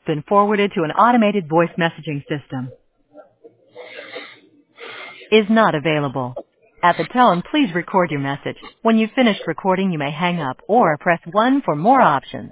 Been forwarded to an automated voice messaging system. Is not available. At the tone, please record your message. When you've finished recording, you may hang up or press 1 for more options.